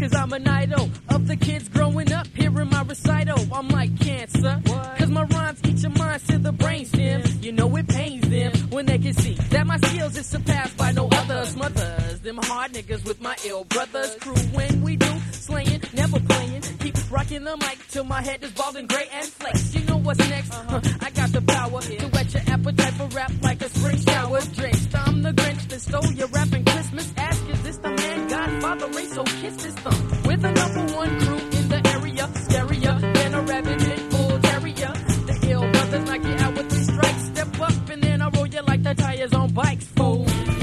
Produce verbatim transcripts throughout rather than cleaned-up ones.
Cause I'm an idol of the kids growing up, hearing my recital. I'm like cancer, cause my rhymes eat your minds to the brainstem. You know it pains them when they can see that my skills is surpassed by no others. Mothers, them hard niggas with my ill brothers. Crew when we do slaying, never playing. Keep rocking the mic till my head is bald and gray and flakes. You know what's next? Huh, I got the power to whet your appetite for rap like a spring shower. Drenched, I'm the Grinch that stole your rapping Christmas. Ask, is this the man Godfather race? So kiss his thumb. With the number one crew in the area, scarier than a rabid pit bull terrier. The ill brothers knock you out with three strikes. Step up and then I roll you like the tires on bikes, fool.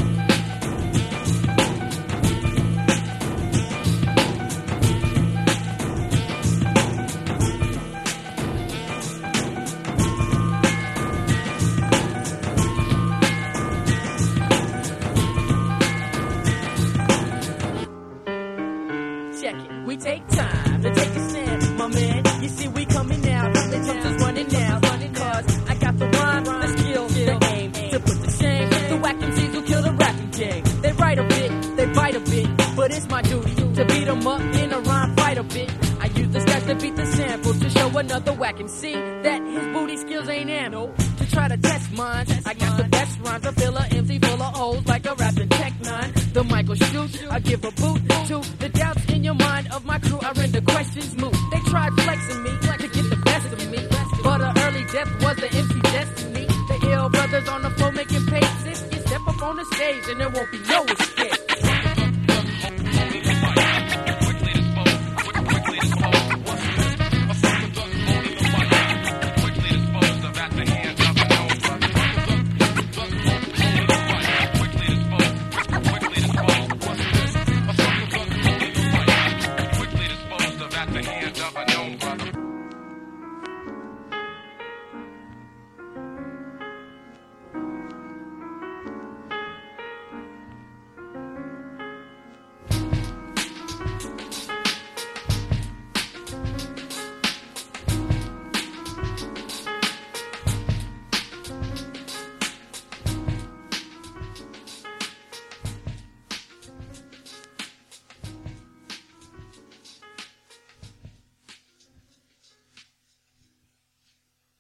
We take time to take a stand, my man. You see, we coming now. The times is running now. Cause I got the rhyme, the skill, the aim to put the shame. The whack M Cs who kill the rapping game. They write a bit, they bite a bit, but it's my duty to beat them up in a rhyme fight a bit. I use the stats to beat the sample to show another whack M C that his booty skills ain't ammo. To try to test mine, I got the best rhymes to fill a M C full of holes like a rapping Tech nine. The Michael shoot, I give a boot to the doubts in your mind of my crew. I render questions moot. They tried flexing me to get the best of me, but an early death was the M C destiny. The ill brothers on the floor making paces. You step up on the stage and there won't be no escape.